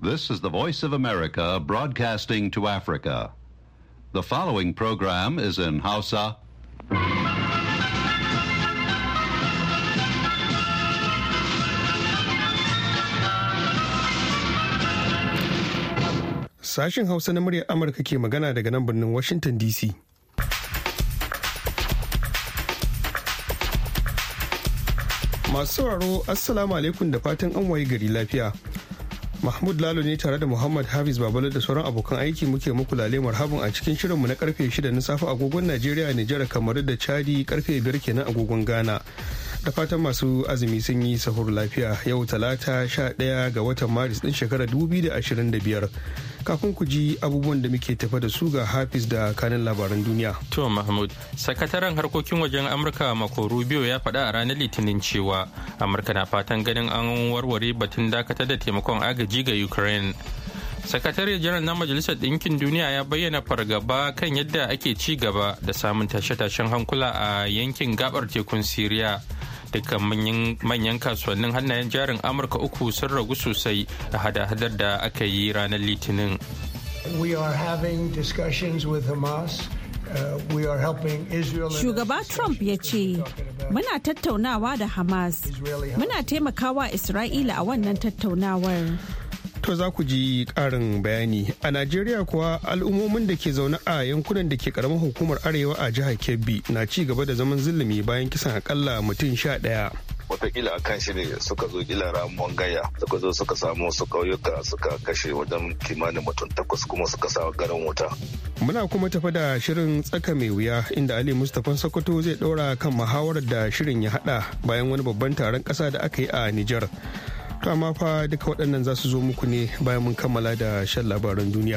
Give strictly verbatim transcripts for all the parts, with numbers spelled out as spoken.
This is the Voice of America broadcasting to Africa. The following program is in Hausa. Sashen Hausa na muryar Amurka ke magana daga nan birnin Washington D C. Masu sauraro, Assalamu alaikum da fatan an waye gari lafiya. Mahmud Lalo ne tare da Muhammad Hafiz Babalo da sauran abokan aiki muke muku lale marhaban a cikin shirinmu na karfe shida na safe agogon Najeriya, Nijar, Kamaru da Chadi karfe biyar kenan agogon Ghana. Da fatan masu azumi sun yi sahur lafiya. Yau talata sha ɗaya ga watan Maris ɗin shekarar dubu biyu da ashirin da biyar. Kafin ku ji abubuwan da muke tafa da su ga Hafiz da kanin labaran duniya. To Mahmud, sakataren harkokin wajen Amurka Marco Rubio ya faɗa a ranar Litinin cewa Amurka na fatan ganin an warware batun dakatar da taimakon agaji ga Ukraine. Sakatare janar na Majalisar Ɗinkin Duniya ya bayyana fargaba kan yadda ake ci gaba da samun tashe-tashen hankula a yankin gabar tekun Siriya. Dukkan manyan kasuwannin hannayen jarin Amurka uku sun ragu sosai a hada-hadar da aka yi ranar Litinin. We are having discussions with Hamas. Uh, we are helping Israel. Shugaba Trump ya ce, muna tattaunawa da Hamas. Muna taimakawa Isra'ila a wannan tattaunawar. To za ku ji ƙarin bayani. A Najeriya kuwa al'ummomin da ke zaune a yankunan da ke karamar hukumar Arewa a jihar Kebbi na ci gaba da zaman zulumi bayan kisan akalla mutum sha ɗaya. Wataƙila a kan shi ne suka zo kila ramuwan gaya suka zo suka samu wasu ƙauyuka suka kashe wajen kimanin mutum takwas kuma suka sa garin wuta. Muna kuma tafi da shirin tsaka mai wuya inda Ali Mustapha Sokoto zai ɗora kan muhawarar da shirin ya haɗa bayan wani babban taron ƙasa da aka yi a Nijar. To amma fa duka waɗannan za su zo muku ne bayan mun kammala da shan labaran duniya.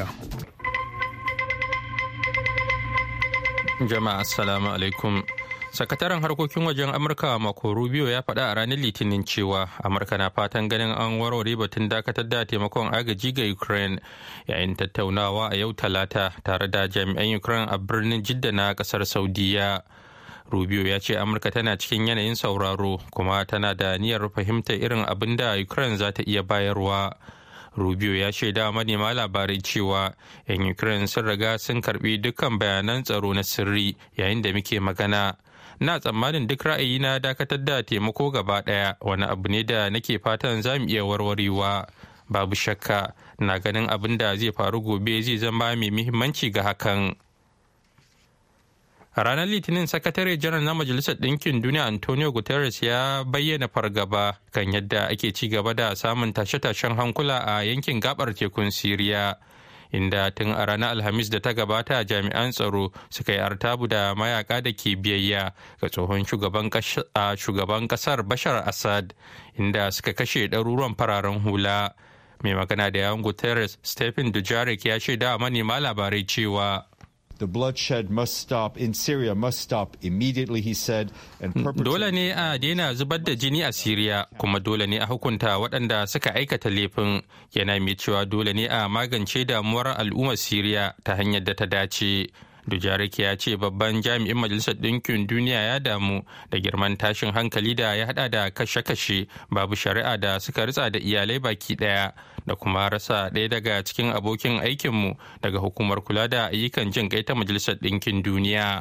Jama'a assalamu alaikum. Sakataren harkokin wajen Amurka Marco Rubio ya faɗa a ranar Litinin cewa Amurka na fatan ganin an warware batun dakatar da taimakon agaji ga Ukraine yayin tattaunawa a yau Talata tare da jami'an Ukraine a birnin Jidda na ƙasar Saudiya. Rubio ya ce Amurka tana cikin yanayin sauraro kuma tana da niyyar fahimtar irin abin da Ukraine za ta iya bayarwa. Rubio ya shaida manema labarai cewa 'yan Ukraine sun riga sun karbi dukkan bayanan tsaro na sirri yayin da muke magana. Na tsammanin duk ra'ayi na dakatar da taimako gaba ɗaya wani abu ne da nake fatan za mu iya warwarewa. Babu shakka na ganin abin da zai faru gobe zai zama mai muhimmanci ga hakan. A ranar Litinin, Sakatare Janar na Majalisar Ɗinkin Duniya Antonio Guterres ya bayyana fargaba kan yadda ake ci gaba da samun tashe-tashen hankula a yankin gabar tekun Siriya, inda tun a ranar Alhamis da ta gabata jami'an tsaro suka yi artabu da mayaka da ke biyayya ga tsohon shugaban kasar Bashar Assad, inda suka kashe ɗaruruwan fararen hula. Mai magana da yawan Guterres, Stephen Dujarric, ya shaida manema labarai cewa The bloodshed must stop in Syria, must stop immediately, he said. And dole ne a daina zubar da jini a Syria, kuma dole ne a hukunta waɗanda suka aikata laifin. Yana mai cewa dole ne a magance damuwar al'ummar Syria ta hanyar da ta dace. Dujarric ya ce babban jami'in Majalisar Ɗinkin Duniya ya damu da girman tashin hankali da ya hada da kashe-kashe babu shari'a da suka ritsa da iyalai baki ɗaya da kuma rasa ɗaya daga cikin abokin aikinmu daga hukumar kula da ayyukan jin kai ta Majalisar Ɗinkin Duniya.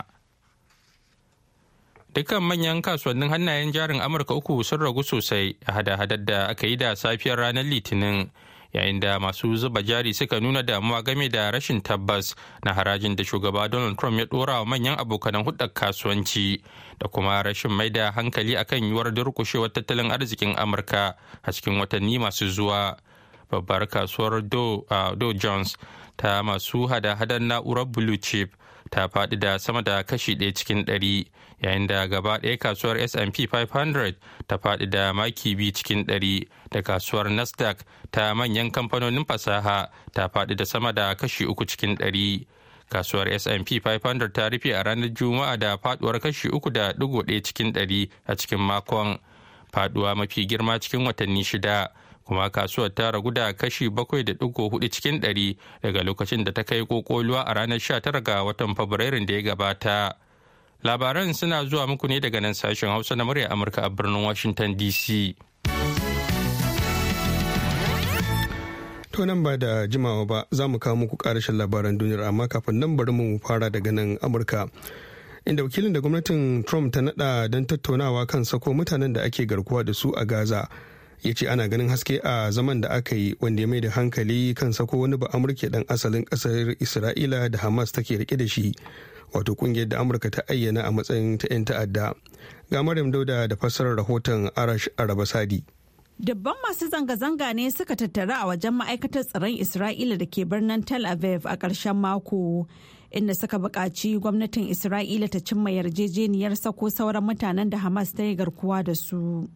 Dukkan manyan kasuwannin hannayen jarin Amurka uku sun ragu sosai a hada-hadar da aka yi da safiyar ranar Litinin. Yayin da masu zuba jari suka nuna damuwa game da rashin tabbas na harajin da shugaba Donald Trump ya dora wa manyan abokanan hudar kasuwanci da kuma rashin mai da hankali akan yiwuwar durkushewar tattalin arzikin Amurka a cikin watanni masu zuwa. Babbar kasuwar Dow, uh, Dow Jones ta masu hada-hadar na'urar blue chip ta faɗi da sama da kashi ɗaya cikin ɗari, yayin da gaba ɗaya kasuwar S and P five hundred ta faɗi da maki biyu cikin ɗari, da kasuwar Nasdaq ta manyan kamfanonin fasaha ta faɗi da sama da kashi uku cikin ɗari. Kasuwar S and P five hundred ta rufe a ranar Juma'a da faɗuwar kashi uku da ɗigo ɗaya cikin ɗari a cikin makon, faɗuwa mafi girma cikin watanni shida. Kuma kasuwar ta ragu da kashi bakwai da ɗigo hudu cikin ɗari daga lokacin da ta kai kokoluwa a ranar sha tara ga watan Fabrairun da ya gabata. Labaran suna zuwa muku ne daga nan sashen Hausa na murya Amurka a birnin Washington D C. To nan ba da jimawa ba za mu kawo muku karashin labaran duniyar, amma kafin nan bari mu fara daga nan Amurka. Inda wakilin da gwamnatin Trump ta nada don tattaunawa kan sako mutanen da ake garkuwa da su a Gaza ya ce ana ganin haske a zaman da aka yi, wanda ya mai da hankali kan sako wani ba Amurke dan asalin kasar Isra'ila da Hamas take rike da shi, wato kungiyar da Amurka ta ayyana a matsayin ta 'yan ta'adda. Ga Maryam Dauda da fassarar rahoton Arash Arabasadi. Dabban masu zanga-zanga ne suka tattara a wajen ma'aikatar tsaron Isra'ila da ke birnin Tel Aviv a ƙarshen mako, inda suka buƙaci gwamnatin Isra'ila ta cimma yarjejeniyar sako sauran mutanen da Hamas ta yi garkuwa da su.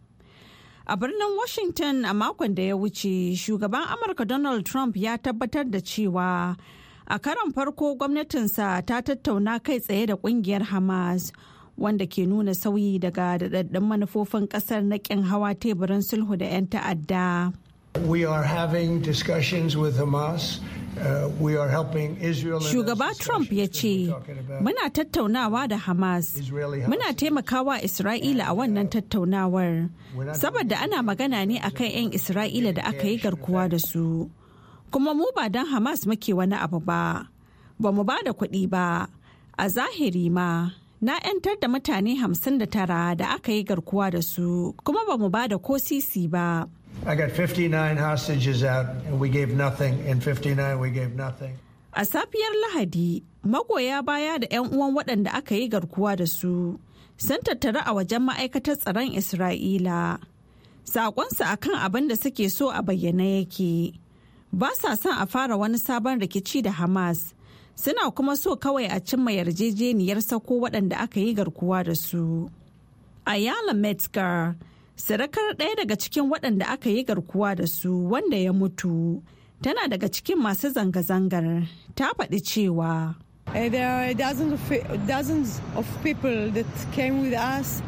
A birnin Washington a makon da ya wuce, shugaban Amurka Donald Trump ya tabbatar da cewa a karon farko gwamnatinsa ta tattauna kai tsaye da ƙungiyar Hamas, wanda ke nuna sauyi daga daɗaɗɗun manufofin ƙasar na ƙin hawa teburin sulhu da 'yan ta'adda. We are having discussions with Hamas. Uh, we are helping Israel. Shugaba Trump ya ce, muna tattaunawa da Hamas, muna taimakawa Isra'ila a wannan tattaunawar, saboda ana magana ne akan 'yan Isra'ila da aka yi garkuwa da su. Kuma mu ba don Hamas muke wani abu ba, ba mu ba da kuɗi ba, a zahiri ma. Na 'yantar da mutane hamsin da tara da aka yi garkuwa da su, kuma ba mu ba da ko sisi ba. I got fifty-nine hostages out and we gave nothing. In fifty-nine we gave nothing. A safiyar Lahadi, magoya baya da 'yan uwan waɗanda aka yi garkuwa da su sun tattara a wajen ma'aikatar tsaron Isra'ila. Saƙonsu akan abin da suke so a bayyane yake. Ba sa son a fara wani sabon rikici da Hamas. Suna kuma so kawai a cimma yarjejeniyar sako waɗanda aka yi garkuwa da su. Ayala Metzger, sarakar ɗaya daga cikin waɗanda aka yi garkuwa da su wanda ya mutu, tana daga cikin masu zanga-zangar, ta faɗi cewa There are dozens of, dozens of people that came with us.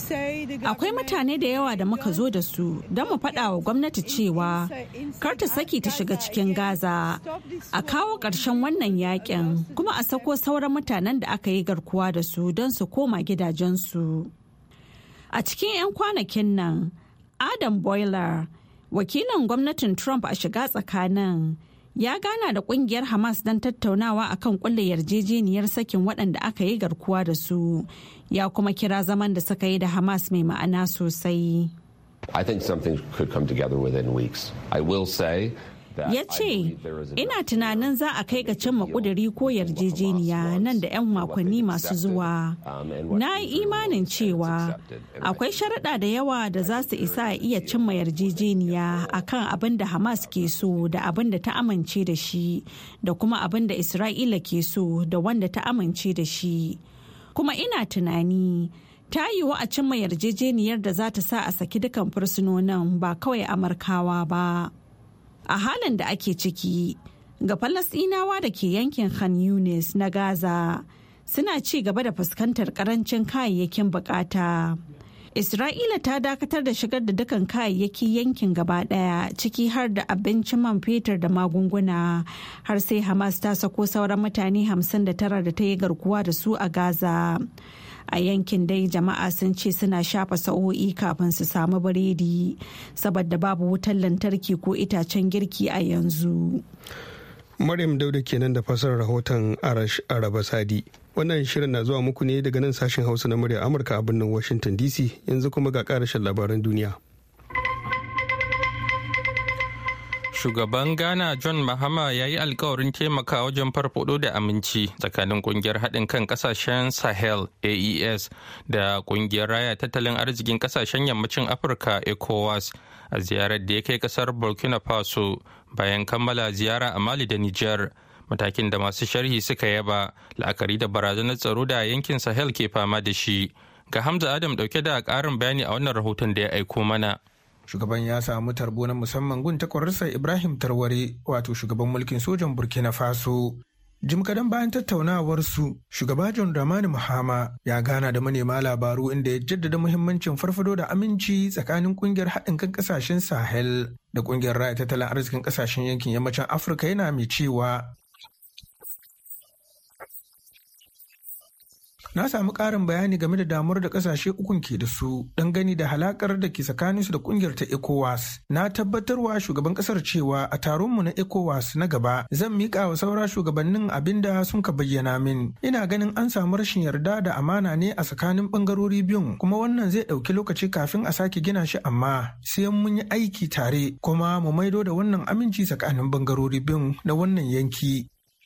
Akwai mutane da yawa da muka zo da su don mu faɗa wa gwamnati cewa kar ta saki ta shiga cikin Gaza, a kawo ƙarshen wannan yakin, kuma a sako sauran mutanen da aka yi garkuwa da su don su koma gidajensu. A cikin 'yan kwanakin nan, Adam Boiler, wakilin gwamnatin Trump a shiga tsakanin, ya gana da kungiyar Hamas don tattaunawa akan kulle yarjejeniyar sakin waɗanda aka yi garkuwa da su, ya kuma kira zaman da suka yi da Hamas mai ma'ana sosai. I think something could come together within weeks. I will say ya ce, ina tunanin za a kai ga cimma ƙuduri ko yarjejeniya nan da 'yan makonni masu zuwa. Na yi imanin cewa akwai sharaɗa da yawa da za su isa a iya cimma yarjejeniya a kan abin da Hamas ke so da abin da ta amince da shi, da kuma abin da Isra'ila ke so da wanda ta amince da shi. Kuma ina tunani ta yiwu a cimma yarjejeniyar da za ta sa a saki dukan fursunonin, ba kawai Amurkawa ba. A halin da ake ciki, ga Falasɗinawa da ke yankin Khan Yunis na Gaza suna ci gaba da fuskantar karancin kayayyakin bukata. Isra'ila ta dakatar da shigar da dukan kayayyaki yankin gaba daya, ciki har da abincin, man fetur da magunguna, har sai Hamas ta sako sauran mutane hamsin da tara da ta yi garkuwa da su a Gaza. A yankin dai jama'a sun ce suna shafa sa'o'i kafin su samu biredi, saboda babu wutar lantarki ko itacen girki a yanzu. Maryam Dauda kenan da fasarar rahoton Arash Arabasadi. Wannan shirin na zuwa muku ne daga nan sashen Hausa na murya Amurka a birnin Washington D C. Yanzu kuma ga karashin labaran duniya. Shugaban Ghana John Mahama ya yi alkawarin taimaka wajen farfado da aminci tsakanin kungiyar haɗin kan ƙasashen Sahel A E S da kungiyar raya tattalin arzikin ƙasashen yammacin Afirka ECOWAS a ziyarar da ya kai ƙasar Burkina Faso bayan kammala ziyara a Mali da Nijar. Matakin da masu sharhi suka yaba la'akari da barazanar tsaro da yankin Sahel ke fama da shi. Ga Hamza Adam ɗauke da ƙarin bayani a wannan rahoton da ya aiko mana. Shugaban ya samu tarbo na musamman gun takwararsa Ibrahim Tarware, wato shugaban mulkin sojan Burkina Faso. Jim kadan bayan tattaunawarsu, shugaba John Dramani Mahama ya gana da manema labaru inda ya jaddada muhimmancin farfado da aminci tsakanin kungiyar haɗin kan ƙasashen Sahel da kungiyar raya tattalin arzikin ƙasashen yankin yammacin Afirka, yana mai cewa na samu ƙarin bayani game da damuwar da ƙasashe ukun ke da su dangane da halakar da ke tsakaninsu da ƙungiyar ta ECOWAS. Na tabbatarwa shugaban ƙasar cewa a taronmu na ECOWAS na gaba zan miƙa wa saura shugabannin abin da sun ka bayyana min. Ina ganin an samu rashin yarda da amana ne a tsakanin ɓangarori biyun, kuma wannan zai ɗauki lokaci kafin a sake gina shi, amma sai mun yi aiki tare kuma mu maido da wannan aminci tsakanin ɓangarori biyun na wannan yanki.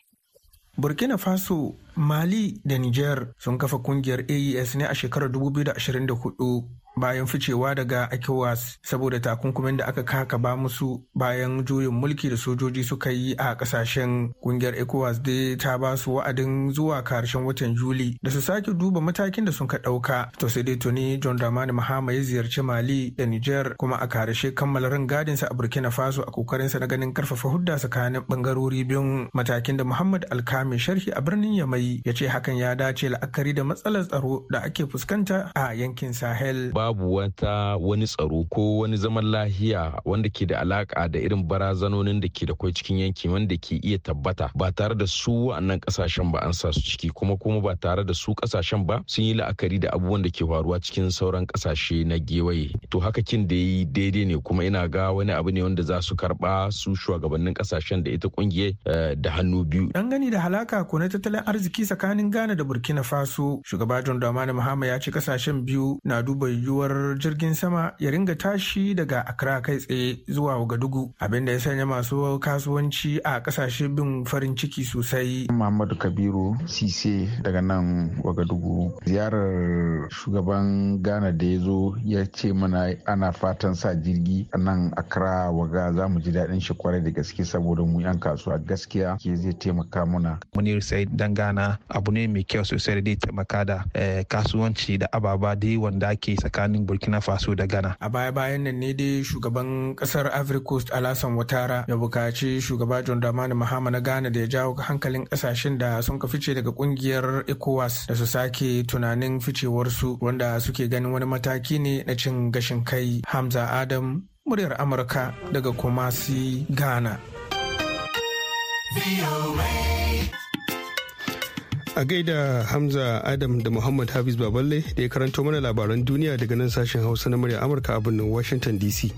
Burkina Faso, Mali da Niger sun kafa kungiyar A E S ne a shekarar dubu biyu da ashirin da hudu bayan ficewa daga ECOWAS saboda takunkumin da aka kakaba musu bayan juyin mulki da sojoji suka yi a kasashen. Kungiyar ECOWAS dai ta ba su wa'adin zuwa karshen watan Juli da su sake duba matakin da sun ka ɗauka. To sai dai tuni John Dramani Mahama ya ziyarci Mali da Niger kuma a karshe kammala rangadinsa a Burkina Faso a kokarinsa na ganin karfafa hudda tsakanin bangarori biyun. Matakin da Muhammad Alkami, sharhi a birnin Yamai, ya ce hakan ya dace la'akari da matsalar tsaro da ake fuskanta a yankin Sahel. Babu wata wani tsaro ko wani zaman lahiya wanda ke da alaka da irin barazanonin da ke da kwai cikin yanki wanda ke iya tabbata ba tare da su wa'annan kasashen ba an sa su ciki, kuma kuma ba tare da su kasashen ba sun yi la'akari da abubuwan da ke faruwa cikin sauran kasashe na gewaye. To haka kin da yi daidai ne, kuma ina ga wani abu ne wanda za su karba su shugabannin kasashen da ita kungiyar da hannu biyu. Dangane da halaka ko na tattalin arziki tsakanin Ghana da Burkina Faso, shugaba John Dramani Mahama ya ce kasashen biyu na duba yiwuwar jirgin sama ya ringa tashi daga Accra kai tsaye zuwa Wagadugu, abin da ya sanya masu kasuwanci a kasashe bin farin ciki sosai. Muhammadu Kabiru Sise daga nan Wagadugu. Ziyarar shugaban Ghana da ya zo ya ce mana ana fatan sa jirgi a nan Accra Waga, za mu ji daɗin shi kwarai da gaske saboda mu yan kasuwa gaskiya ke zai taimaka mana. Munir Said dan Ghana abu ne mai kyau sosai da zai taimaka da kasuwanci da ababa dai wanda ake tsakanin Burkina Faso da Ghana. A baya-bayan nan ne dai shugaban kasar Ivory Coast Alassane Ouattara ya bukaci shugaba John Dramani Mahama na Ghana da ya jawo hankalin kasashen da sun ka fice daga kungiyar ECOWAS da su sake tunanin ficewarsu, wanda suke ganin wani mataki ne na cin gashin kai. Hamza Adam, muryar Amurka daga Kumasi, Ghana. A gaida Hamza Adam da Muhammad Hafiz Baballe da ya karanto mana labaran duniya daga nan sashen Hausa na murya Amurka a birnin Washington D C.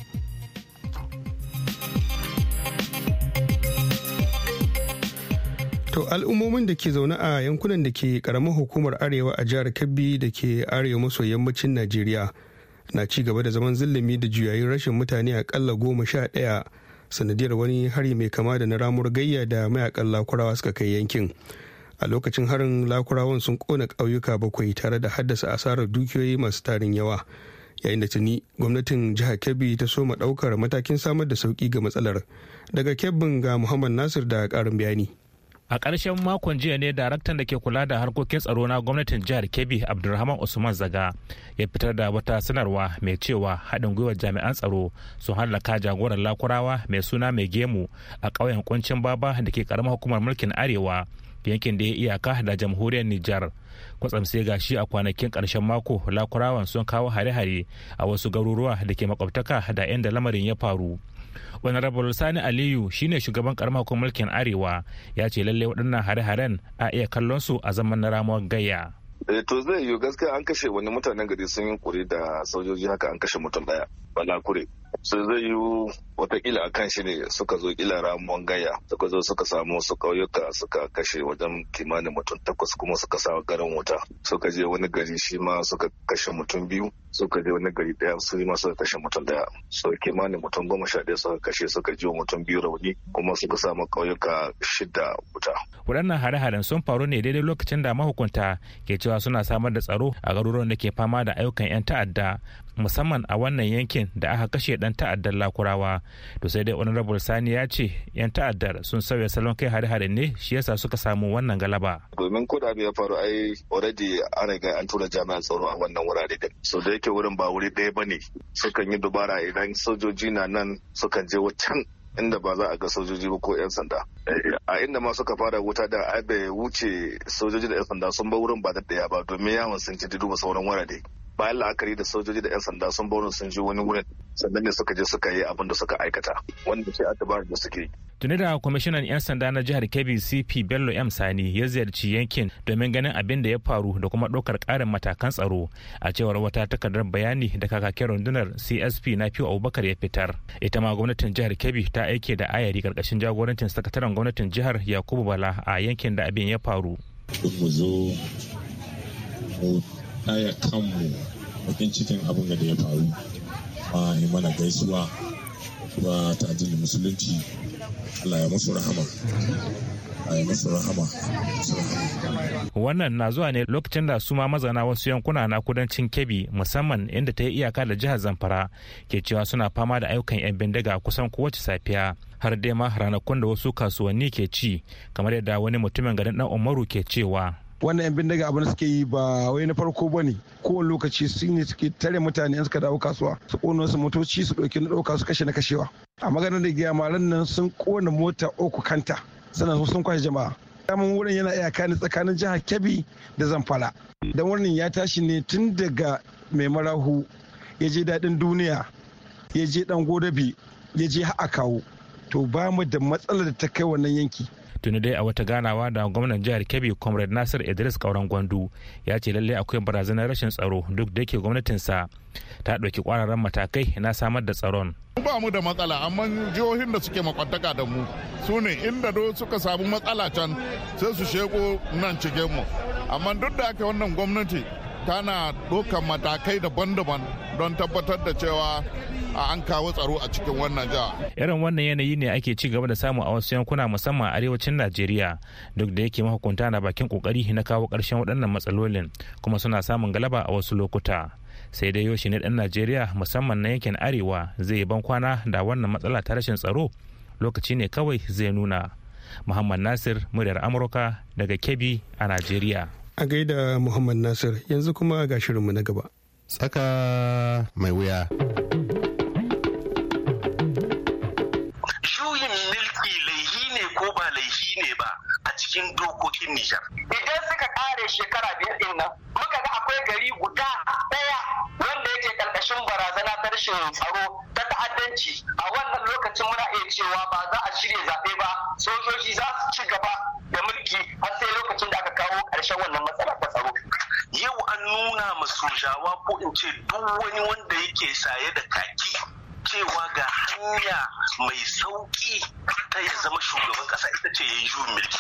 To al'ummomin da ke zaune a yankunan da ke karamar hukumar Arewa a jihar Kebbi da ke arewa maso yammacin Najeriya na ci gaba da zaman zulumi da juyayin rashin mutane akalla goma sha ɗaya sanadiyar wani hari mai kama da na ramuwar gayya da mayakan lakurawa suka kai yankin. A lokacin harin, lakurawan sun kona ƙauyuka bakwai tare da haddasa asarar dukiyoyi masu tarin yawa, yayin da tuni gwamnatin jihar Kebbi ta soma ɗaukar matakin samar da sauƙi ga matsalar. Daga Kebbin ga Muhammad Nasir da ƙarin bayani. A ƙarshen makon jiya ne daraktan da ke kula da harkokin tsaro na gwamnatin jihar Kebbi, Abdulrahman Usman Zaga, ya fitar da wata sanarwa mai cewa haɗin gwiwar jami'an tsaro sun hallaka jagoran lakurawa mai suna mai gemu a ƙauyen kuncin baba da ke ƙaramar hukumar mulkin Arewa, yankin da ya iyaka da jamhuriyar Nijar. Kwatsam sai gashi a kwanakin ƙarshen mako lakurawan sun kawo hare-hare a wasu garuruwa da ke makwabtaka da inda lamarin ya faru. Honorable Sani Aliyu shine shugaban karamar hukumar mulkin Arewa, ya ce lalle waɗannan hare-haren a iya kallon su a zaman na ramuwar gayya. To zai yiwu gaskiya an kashe wani mutanen gari sun yi kuri da sojoji, haka an kashe mutum daya balakure. So zai yiwu watakila a kan shi ne suka zo kila ramuwan gaya, suka zo suka samu su ƙauyuka suka kashe wajen kimanin mutum takwas, kuma suka sa garin wuta. Suka je wani gari shi ma suka kashe mutum biyu, suka je wani gari daya su ma suka kashe mutum daya. So kimanin mutum goma sha ɗaya suka kashe, suka ji mutum biyu rauni, kuma suka samu ƙauyuka shida wuta. Waɗannan hare-haren sun faru ne daidai lokacin da mahukunta ke cewa suna samar da tsaro a garuruwan da ke fama da ayyukan 'yan ta'adda, musamman a wannan yankin da aka kashe dan ta'addar lakurawa. To sai dai honorable Sani ya ce 'yan ta'addar sun sauya salon kai hare-hare ne, shi yasa suka samu wannan galaba. Domin ko da ya faru ai already an riga an tura jami'an tsaro a wannan wurare din. So da yake wurin ba wuri ɗaya bane, sukan yi dubara idan sojoji na nan sukan je wancan inda ba za a ga sojoji ba ko 'yan sanda. A inda ma suka fara wuta da ai bai wuce sojoji da 'yan sanda sun bar wurin ba da ɗaya ba, domin yawon sun ci duba sauran wurare. Bayan la'akari da sojoji da 'yan sanda sun bar sun je wani wurin, sannan ne suka je suka yi abin da suka aikata wanda sai a dabarar da suke yi. Tuni da kwamishinan 'yan sanda na jihar Kebbi C P Bello M Sani ya ziyarci yankin domin ganin abin da ya faru da kuma ɗaukar ƙarin matakan tsaro a cewar wata takardar bayani da kakakin rundunar C S P na Fiu Abubakar ya fitar. Ita ma gwamnatin jihar Kebbi ta aike da ayari karkashin jagorancin sakataren gwamnatin jihar Yakubu Bala a yankin da abin ya faru. Mu zo mu taya kanmu bakin cikin abin da ya faru ma yi mana gaisuwa ba ta addinin musulunci. Allah ya musu rahama. Allah ya musu rahama. Wannan na zuwa ne lokacin da su ma mazana wasu yankuna na kudancin Kebbi musamman inda ta yi iyaka da jihar Zamfara ke cewa suna fama da ayyukan 'yan bindiga kusan kowace safiya har dai ma ranakun da wasu kasuwanni ke ci kamar yadda wani mutumin garin Dan Umaru ke cewa. Wannan 'yan bindiga abin da suke yi ba wai na farko ba ne kowane lokaci su ne suke tare mutane suka dawo kasuwa su ƙona su motoci su ɗauki na ɗauka su kashe na kashewa a maganar da giya malan nan sun ƙona mota uku kanta sannan sun kwashe jama'a daman wurin yana iyaka ne tsakanin jihar Kebbi da Zamfara dan wurin ya tashi ne tun daga mai marahu ya je daɗin duniya ya je ɗan godabi ya je ha'a kawo to ba mu da matsalar da ta kai wannan yanki. Tuni dai a wata ganawa da gwamnan jihar Kebbi Comrade Nasir Idris Kauran Gwandu ya ce lallai akwai barazanar rashin tsaro duk da yake gwamnatinsa ta ɗauki ƙwararren matakai na samar da tsaron. Ba mu da matsala amma jihohin da suke makwantaka da mu su ne inda do suka samu matsala can sai su sheko nan cikin mu amma duk da haka wannan gwamnati tana ɗaukan matakai daban-daban don tabbatar da cewa an kawo tsaro a cikin wannan jiha. Irin wannan yanayi ne ake ci gaba da samu a wasu yankuna musamman a arewacin Najeriya duk da yake mahukunta na bakin kokari na kawo ƙarshen waɗannan matsalolin kuma suna samun galaba a wasu lokuta. Sai dai yoshi ne ɗan Najeriya musamman na yankin arewa zai yi ban kwana da wannan matsala ta rashin tsaro lokaci ne kawai zai nuna. Muhammad Nasir, muryar Amurka daga Kebbi a Najeriya. A gaida Muhammad Nasir yanzu kuma ga shirinmu na gaba. Tsaka mai wuya. Cikin dokokin Nijar. Idan suka kare shekara biyar din nan, muka ga akwai gari guda ɗaya wanda yake karkashin barazana ta rashin tsaro ta ta'addanci. A wannan lokacin muna iya cewa ba za a shirya zaɓe ba, sojoji za su ci gaba da mulki har sai lokacin da aka kawo ƙarshen wannan matsala ta tsaro. Yau an nuna ma sojawa ko in ce duk wani wanda yake saye da kaki cewa ga hanya mai sauki ta ya zama shugaban kasa ita ce ya yi juyin mulki.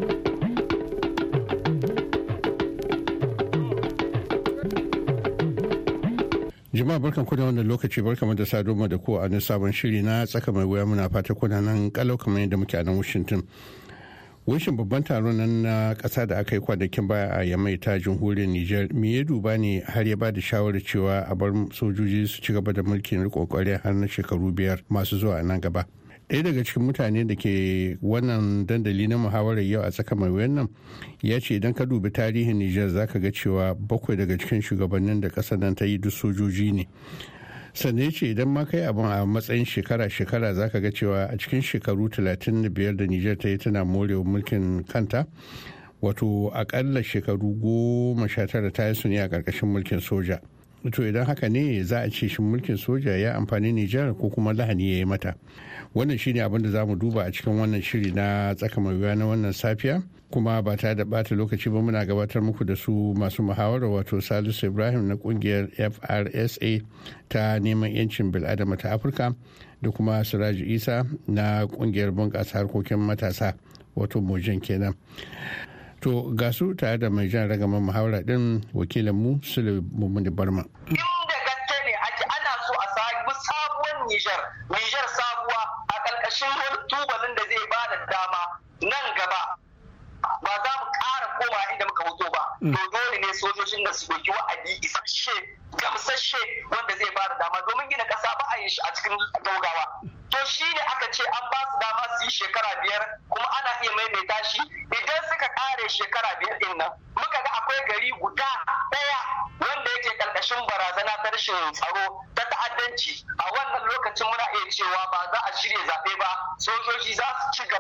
Jama'a barkan ku da wannan lokaci barkan da saduwa da ku a wani sabon shiri na tsaka mai wuya muna fata kuna nan kalau kamar yadda muke a nan Washington. Wishin babban taron nan na ƙasa da aka yi kwanakin baya a Yamai ta jamhuriyar Nijar me ya duba ne har ya ba da shawarar cewa a bar sojoji su ci gaba da mulkin riƙon ƙwarya har na shekaru biyar masu zuwa a nan gaba. Ɗaya daga cikin mutane da ke wannan dandali na muhawarar yau a tsaka mai wuyan nan ya ce idan ka dubi tarihin Nijar za ka ga cewa bakwai daga cikin shugabannin da ƙasar nan ta yi duk sojoji ne. Sannan ya ce idan ma kai abin a matsayin shekara-shekara za ka ga cewa a cikin shekaru talatin da biyar da Nijar ta yi tana morewa mulkin kanta wato akalla shekaru goma sha tara ta yi su ne a ƙarƙashin mulkin soja. To idan haka ne za a ce shi mulkin soja ya amfani Nijar ko kuma lahani ya yi mata. Wannan shine abin da za mu duba a cikin wannan shiri na tsaka mai wuya na wannan safiya kuma ba ta da bata lokaci ba muna gabatar muku da su masu muhawara wato Salisu Ibrahim na kungiyar F R S A ta neman yancin bil'adama ta Afirka da kuma Siraju Isa na kungiyar bunƙasa harkokin matasa wato Mojan kenan. To ga su tare da mai jan ragaman muhawara din wakilin mu Sule Mumuni Barma. Inda gaske ne ake ana so a samu sabuwar Nijar, Nijar sabuwa a ƙarƙashin wani tubalin da zai ba da dama nan gaba ba za mu ƙara koma inda muka fito ba. To dole ne sojojin da su ɗauki wa'adi isasshe gamsasshe wanda zai ba da dama domin gina ƙasa ba a yin shi a cikin gaugawa. To shi ne aka ce an ba su dama su yi shekara biyar kuma ana iya maimaita shi idan suka ƙare shekara biyar ɗin nan muka ga akwai gari guda ɗaya wanda yake ƙarƙashin barazana ta rashin tsaro ta ta'addanci a wannan lokacin muna iya cewa ba za a shirya zaɓe ba sojoji za su ci gaba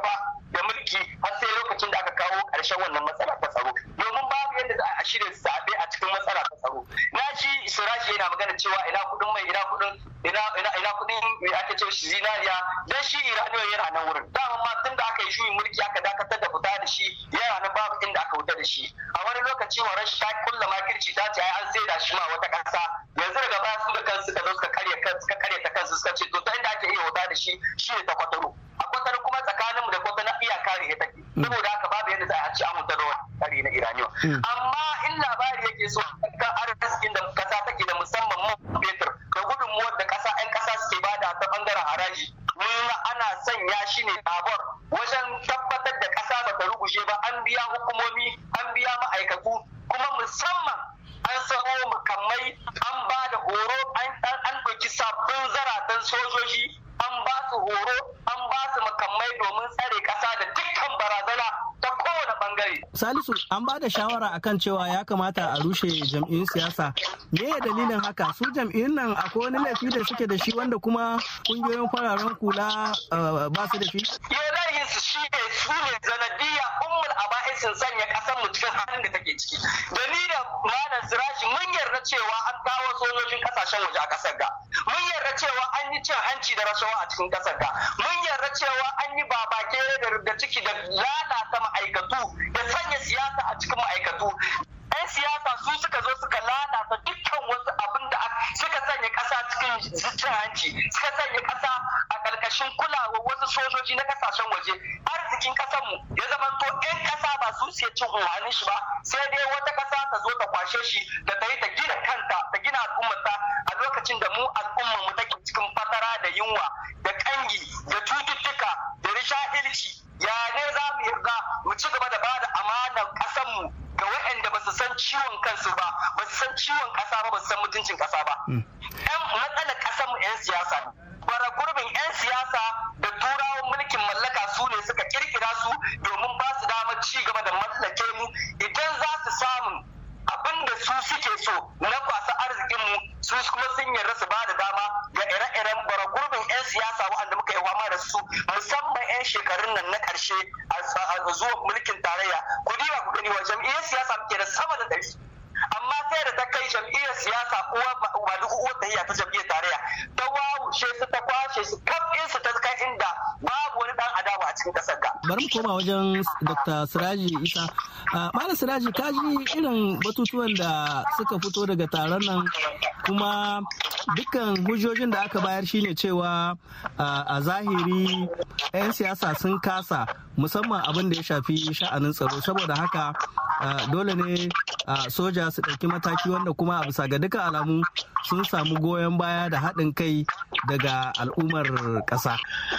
da mulki har sai lokacin da aka kawo ƙarshen wannan matsala ta tsaro domin babu yadda za a shirya zaɓe a cikin matsala ta tsaro. Na ji Siraji yana magana cewa ina kuɗin mai ina kuɗin ina ina ina kuɗin mai ake ce shi zinariya dan shi Iraniyo yana nan wurin. Dama ma tun da aka yi juyin mulki aka dakatar da fita da shi yana nan babu inda aka fita da shi. A wani lokaci Horon ta kulla makirci ta ce ai an saida shi ma wata ƙasa yanzu daga baya su da kansu suka zo suka karya suka karya ta kansu suka ce to ta inda ake iya wuta da shi shi ne ta Kwatano. A Kwatano kuma tsakaninmu da Kwatano iyaka ne take. Saboda haka babu yadda za a ci amunta da wani kare na Iraniyo. Amma in labari yake so kan arzikin da kasa take da musamman man fetur da gudunmuwar da kasa 'yan kasa suke bada ta bangaren haraji mun ana sanya shi ne tabor wajen tabbatar da kasa ba ta rugushe ba an biya hukumomi an biya ma'aikatu kuma musamman an samo makamai an ba da horo an ɗauki sabbin zaratan sojoji an ba su horo an ba su makamai domin tsare kasa da dukkan barazana ta kowane bangare. Salisu an ba da shawara akan cewa ya kamata a rushe jam'iyyun siyasa. Me ya dalilin haka? Su jam'iyyun nan akwai wani laifi da suke da shi wanda kuma kungiyoyin fararen kula ba su da shi? Yanayin su shi ne su ne zanadiyya ummul aba'isin sanya kasar mu cikin halin da take ciki. Da ni da Malam Siraji mun yarda cewa an kawo sojojin kasashen waje a kasar ga. Mun yarda cewa an yi cin hanci da rashawa a cikin kasar ga. Mun yarda cewa an yi babake da ciki da lalata ma'aikatu da sanya siyasa a cikin ma'aikatu. 'Yan siyasa su suka zo suka lalata dukkan wasu abin da suka sanya ƙasa cikin cin hanci, suka sanya ƙasa a ƙarƙashin kulawa wasu sojoji na ƙasashen waje. Arzikin ƙasarmu ya zamanto 'yan ƙasa ba su siya cin umarnin shi ba, sai dai wata ƙasa ta zo ta kwashe shi da ta yi ta gina kanta, ta gina al'ummarta a lokacin da mu al'ummarmu take cikin fatara da yunwa da ƙangi da cututtuka da risha'ilci. Ya ne za mu yarda mu ci gaba da ba da amanar ƙasarmu ga waɗanda ba su san ciwon kansu ba, ba su san ciwon ƙasa ba, ba su san mutuncin ƙasa ba. Yan matsalar ƙasarmu 'yan siyasa ne. Bara gurbin 'yan siyasa da turawan mulkin mallaka su ne suka kirkira su domin ba su damar ci gaba da mallake mu idan za su samu abin da su suke so na kwasa arzikinmu su kuma sun yarda su ba da dama ga ire-iren bara gurbin 'yan siyasa waɗanda muka yi fama da su musamman 'yan shekarun nan na ƙarshe a zuwa mulkin tarayya. Ku diba ku gani wa jam'iyyar siyasa muke da sama da ɗari. Amma sai da ta kai jam'iyyar siyasa uwa ba duk uwar tahiya ta jam'iyyar tarayya ta wawushe su ta kwashe su kafin su ta kai inda babu wani dan adawa a cikin kasar ga. Bari mu koma wajen Dokta Siraji Isa. Malam Siraji ka ji irin batutuwan da suka fito daga taron nan kuma dukkan hujjojin da aka bayar shine cewa a zahiri 'yan siyasa sun kasa musamman abin da ya shafi sha'anin tsaro saboda haka dole ne soja su ɗauki mataki wanda kuma a bisa ga dukkan alamu sun samu goyon baya da haɗin kai daga al'ummar ƙasa.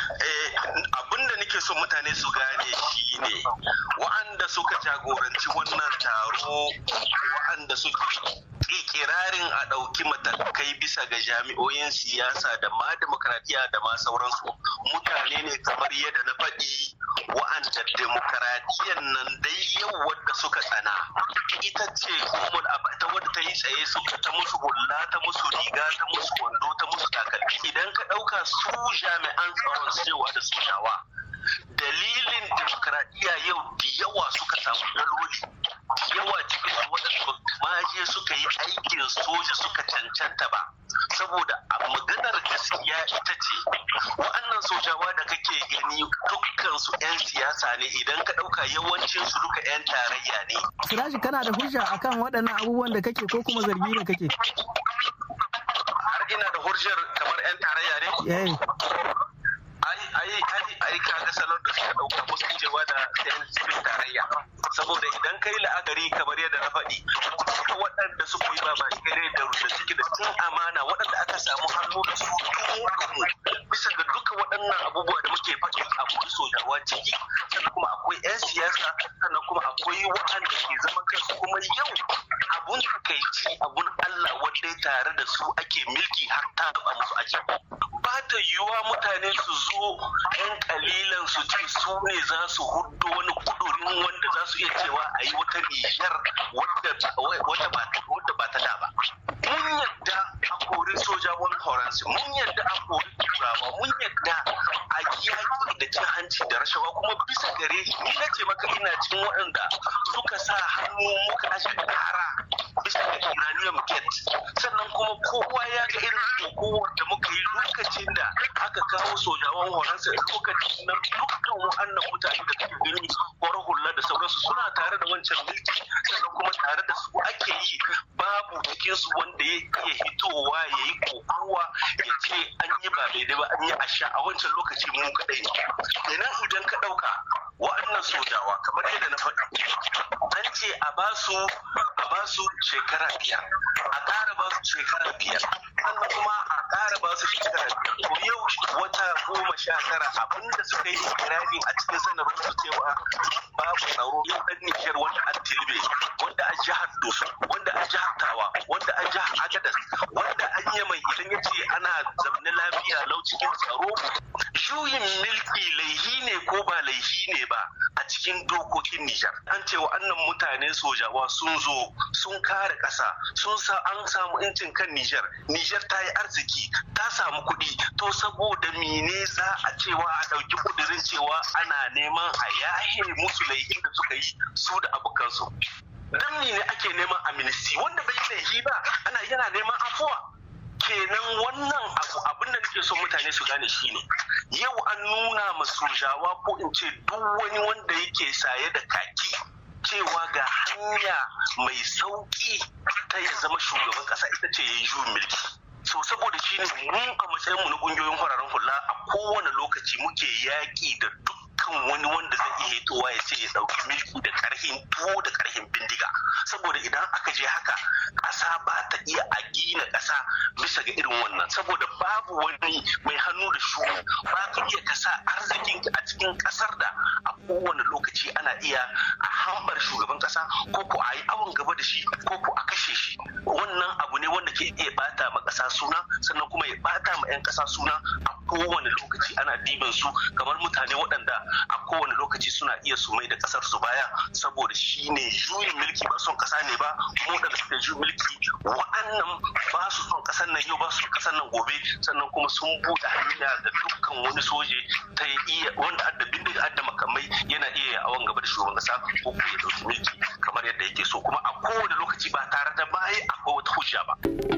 Abin da nake so mutane su gane shi ne wa'anda suka jagoranci wannan taro wa'anda suke ikirarin a ɗauki matakai bisa ga jami'oyin siyasa da ma demokradiyya da ma sauransu mutane ne kamar yadda na faɗi wa'anda demokradiyyar nan dai yau wadda suka tsana ita ce kuma ta wadda ta yi tsaye suka ta musu hulla ta musu riga ta musu wando ta musu takalmi idan ka ɗauka su jami'an tsaron cewa da sojawa dalilin demokradiyya yau da yawa suka samu daloli da yawa cikin su waɗanda maje suka yi aikin soja suka cancanta ba saboda a maganar gaskiya ita ce wa'annan sojawa da kake gani dukkan su 'yan siyasa ne idan ka ɗauka yawancin su duka 'yan tarayya ne. Siraji kana da hujja akan waɗannan abubuwan da kake ko kuma zargi da kake? Har ina da hujjar kamar 'yan tarayya ne? ai ai ai ai kaga salon da suka dauka musu cewa da yan cikin tarayya saboda idan kai la'akari kamar yadda na faɗi duka waɗanda suka yi ba kare da da suke da cin amana waɗanda aka samu hannu da su dumu bisa ga duka waɗannan abubuwa da muke faɗi akwai sojawa ciki sannan kuma akwai yan siyasa sannan kuma akwai waɗanda ke zaman kansu kuma yau abun takaici abun Allah wanda tare da su ake milki har ta gaba musu ake ba ta yiwuwa mutane su zo yan kalilan su ce su ne za su hudu wani kudurin wanda za su iya cewa a yi wata Nijar wadda ba ta da ba. Mun yadda a kori sojawan Faransa, mun yadda a kori Turawa, mun yadda a yaƙi da cin hanci da rashin kashewa kuma bisa gare ni na ce maka ina cikin waɗanda suka sa hannu muka ashe kara bisa ga uranium gate sannan kuma kowa ya ga irin kokowar da muka yi lokacin da aka kawo sojawan horonsa lokacin nan dukkan wa'annan mutane da suke gani kwarar hula da sauransu suna tare da wancan mulki sannan kuma tare da su ake yi babu cikinsu wanda ya iya hitowa ya yi kokowa ya ce an yi ba daidai ba an yi asha a wancan lokaci mu kadai ne kenan idan ka dauka wa'annan sojawa kamar yadda na faɗi an ce a basu a basu shekara biyar a ƙara basu shekara biyar sannan kuma a ƙara basu shekara biyar to yau wata goma sha tara abinda suka yi ikirari a cikin sanarwar su cewa babu tsaro yau ɗan Nijar wanda an Tilbe wanda an jihar Doso wanda an jihar Tawa wanda an jihar Agadas wanda an Yamai idan ya ce ana zamne lafiya lau cikin tsaro juyin milki laihi ne ko ba laihi ne ba a cikin dokokin Nijar. An ce wa'annan mutane sojawa sun zo sun kare ƙasa sun sa an samu incin kan Nijar. Nijar ta yi arziki ta samu kuɗi to saboda mene za a cewa a ɗauki ƙudurin cewa ana neman a yahe musu laihin da suka yi su da abokansu. Dan mene ake neman amnesty wanda bai yi laihi ba ana yana neman afuwa. Kenan wannan abu abin da nake so mutane su gane shine yau an nuna ma sojawa ko in ce duk wani wanda yake saye da kaki cewa ga hanya mai sauki ta ya zama shugaban kasa ita ce ya yi juyin mulki. So saboda shine mu a matsayin mu na kungiyoyin fararen hula a kowane lokaci muke yaki da duk kan wani wanda zai iya hitowa ya ce ya dauki mulki da karhin tuwo da karhin bindiga saboda idan aka je haka ƙasa ba ta iya a gina ƙasa bisa ga irin wannan saboda babu wani mai hannu da shuru ba ka iya kasa arzikin a cikin ƙasar da a kowane lokaci ana iya a hambar shugaban ƙasa ko ko a yi awon gaba da shi ko ko a kashe shi wannan abu ne wanda ke iya bata ma ƙasa suna sannan kuma ya bata ma 'yan ƙasa suna a kowane lokaci ana diban su kamar mutane waɗanda a kowane lokaci suna iya su mai da kasar su baya saboda shi ne juyin mulki ba son kasa ne ba kuma da suke juyin mulki wa'annan ba su son kasar nan yau ba su son kasar nan gobe sannan kuma sun buɗe hanya da dukkan wani soje ta iya wanda adda bindiga adda makamai yana iya awon gaba da shugaban kasa ko kuma ya dauki mulki kamar yadda yake so kuma a kowane lokaci ba tare da baya akwai wata hujja ba.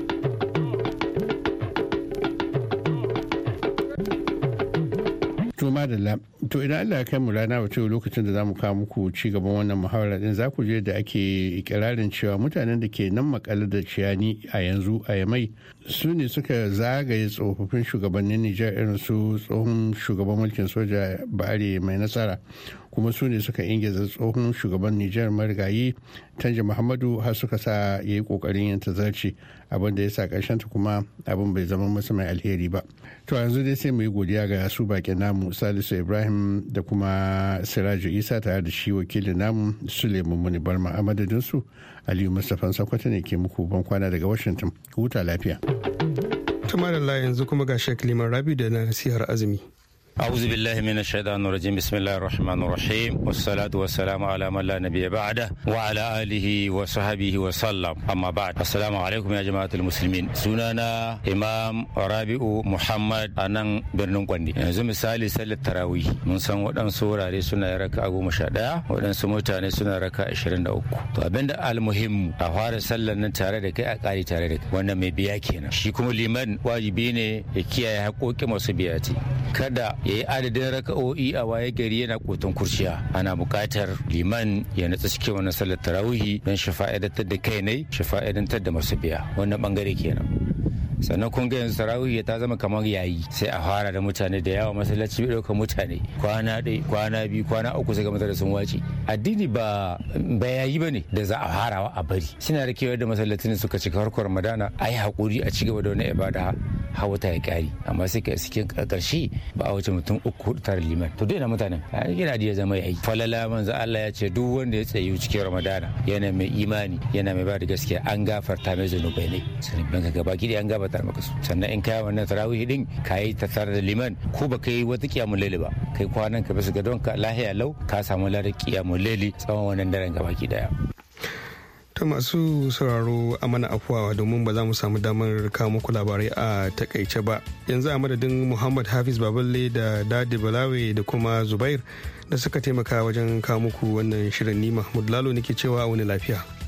To madalla, to idan Allah ya kai mu rana wace lokacin da za mu kawo muku ci gaban wannan muhawara din za ku je da ake ikirarin cewa mutanen da ke nan makale da ciyani a yanzu a Yamai su ne suka zagaye tsofaffin shugabannin Nijar irin su tsohon shugaban mulkin soja Bare mai nasara kuma su ne suka ingiza tsohon shugaban Nijar marigayi Tanja Muhammadu har suka sa ya yi kokarin yin tazarci abin da ya sa ƙarshen ta kuma abin bai zama masa mai alheri ba. To yanzu dai sai mu yi godiya ga su bakin namu Salisu Ibrahim da kuma Siraju Isa tare da shi wakilin namu Suleiman Muni Barma a madadin su Aliyu Mustapha Sakwata ne ke muku ban kwana daga Washington. Huta lafiya. Tumar Allah yanzu kuma ga Sheikh Liman Rabi da nasihar azumi. أعوذ بالله من الشيطان الرجيم بسم الله الرحمن الرحيم والصلاة والسلام على من لا نبي بعده وعلى آله وصحبه وسلم أما بعد السلام عليكم يا جماعة المسلمين سنانا إمام رابع محمد أنان برنون قندي yanzu misali sallar tarawih mun san waɗansu wurare suna raka goma sha ɗaya waɗansu mutane suna raka ashirin da uku to abinda almuhimmu a fara sallar nan tare da kai a ƙari tare da kai wannan mai biya kenan shi kuma liman wajibi ne ya kiyaye haƙoƙi masu biya ce kada ya yi adadin raka'o'i a waye gari yana kotun kurciya ana buƙatar liman ya natsa cikin wannan sallar tarawihi don shafa'idantar da kai ne shafa'idantar da masu biya wannan bangare kenan sannan kun ga yanzu tarawih ta zama kamar yayi sai a fara da mutane da yawa masallaci bai dauka mutane kwana ɗaya kwana biyu kwana uku sai ga mutane sun wace addini ba ba yayi bane da za a farawa a bari suna da kewa da masallacin suka cika harkar ramadana ai hakuri a cigaba da wani ibada hawa ta ya kari amma sai ka cikin karshe ba a wuce mutum uku hudu tare liman to dai na mutanen yana da ya zama yayi falala manzo Allah ya ce duk wanda ya tsayi cikin ramadana yana mai imani yana mai ba da gaskiya an gafarta mai zanubai ne sanin banka gaba ki an gafarta maka su sannan in kai wannan tarawih din kai ta tare da liman ko ba kai wata kiyamul laili ba kai kwanan ka bisa gadon ka lahiya lau ka samu ladar kiyamul laili tsawon wannan daren gaba ki daya ta masu sauraro a mana afuwa domin ba za mu samu damar kawo muku labarai a takaice ba. Yanzu a madadin Muhammad Hafiz Baballe da Dadi Balawe da kuma Zubair da suka taimaka wajen kawo muku wannan shirin, ni Mahmud Lalo nake cewa wani lafiya.